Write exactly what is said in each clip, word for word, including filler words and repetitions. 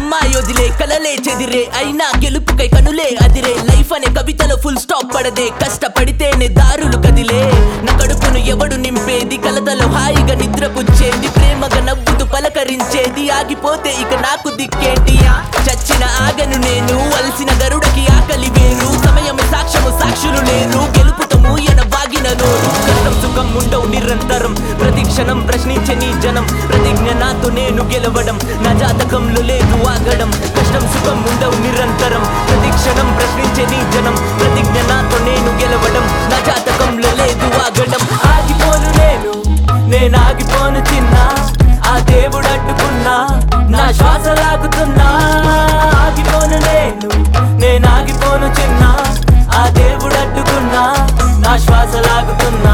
అమ్మాయి వదిలే కలలే చెదిరే అయినా గెలుపుకై కనులే అదిరే లైఫ్ అనే కవితలో ఫుల్ స్టాప్ పడదే కష్టపడితేనే దారులు కదిలే నా కడుపును ఎవడు నింపేది కలతలో హాయిగా నిద్రపుచ్చేది ప్రేమగా నవ్వుతూ పలకరించేది ఆగిపోతే ఇక నాకు దిక్కేంటి చచ్చిన ఆగను నేను అలసిన గరుడకి ఆకలి వేరు సమయం సాక్ష్యము సాక్షులు లేరు గెలుపుతో మూయన వాగిన నోరు కష్టం సుఖం ఉండవు నిరంతరం ప్రతి క్షణం ప్రశ్నించే నీ జనం ప్రతిజ్ఞ నాతో నేను గెలవడం నా జాతకంలో లేదు ఆగడం కష్టం సుఖం ఉండవు నిరంతరం ప్రతి క్షణం ప్రశ్నించే నీ జనం ప్రతిజ్ఞ నాతో నేను గెలవడం నా జాతకంలో లేదు ఆగడం ఆగిపోను నేను నేను ఆగిపోను చిన్న ఆ దేవుడు అడ్డుకున్నా నా శ్వాస లాగుతున్నా ఆగిపోను నేను నేను ఆగిపోను చిన్న ఆ దేవుడు అడ్డుకున్నా నా శ్వాస లాగుతున్నా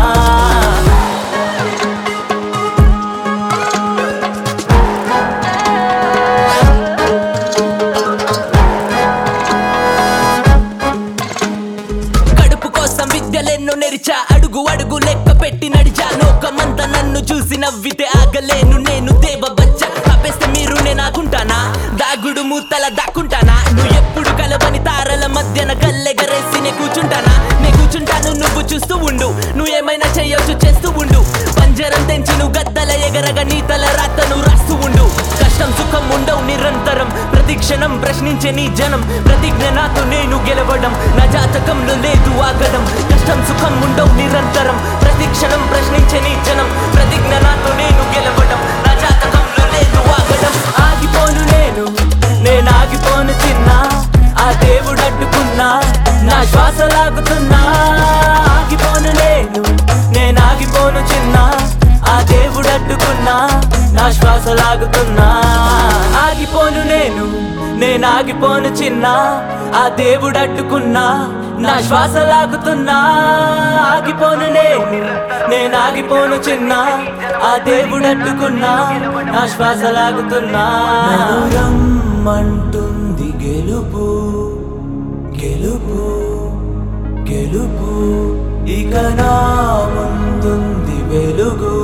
కడుపు కోసం విద్యలెన్నో నెరిచా అడుగు అడుగు లెక్క పెట్టి నడిచా లోకమంతా నన్ను చూసి నవ్వితే ఆగలేను నేను దేవ బచ్చా ఆపేస్తే మీరు నేనాకుంటానా దాగుడు మూతల దాక్కుంటానా నువ్వు ఎప్పుడు కలవని తారల మధ్యన కల్లెగరేసి నే కూర్చుంటానా నే కూర్చుంటాను నువ్వు చూస్తూ ఉండు నువ్వు ఏమైనా చెయ్యొచ్చు చేస్తూ ఉండు పంజరం తెంచి నువ్వు గద్దల ఎగరగా నీ తల రాతను రాస్తూ ఉండు కష్టం సుఖం ఉండవు నిరంతరం ప్రతి క్షణం ప్రశ్నించే నీ జనం ప్రతిజ్ఞ నాతో నేను గెలవడం నా జాతకంలో లేదు ఆగడం కష్టం సుఖం ఉండవు నిరంతరం ప్రతి క్షణం ప్రశ్నించే నీ జనం ప్రతిజ్ఞ నాతో నేను గెలవడం నా జాతకంలో లేదు ఆగడం ఆగిపోను నేను నేను ఆగిపోను చిన్న ఆ దేవుడు అడ్డుకున్నా నా శ్వాస లాగుతున్నా ఆగిపోను నేను నేను ఆగిపోను చిన్న ఆ దేవుడు అడ్డుకున్నా నా శ్వాస లాగుతున్నా ఆగిపోను నేను నేను ఆగిపోను చిన్న ఆ దేవుడు అడ్డుకున్నా నా శ్వాస లాగుతున్నా ఆగిపోను నేను నేను ఆగిపోను చిన్న ఆ దేవుడు అడ్డుకున్నా నా శ్వాస లాగుతున్నా రమ్మంటుంది గెలుపు గెలుపు గెలుపు ఇక నా ముందుంది వెలుగు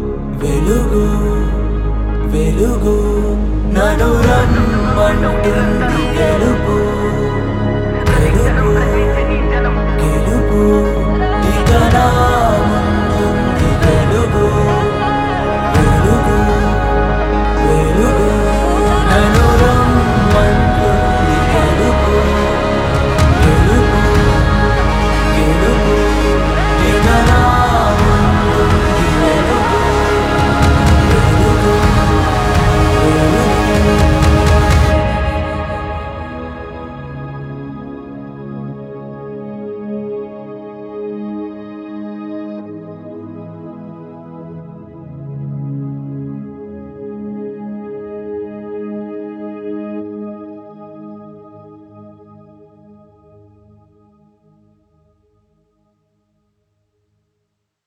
వెలుగు వెలుగు నన్ను రమ్మంటుంది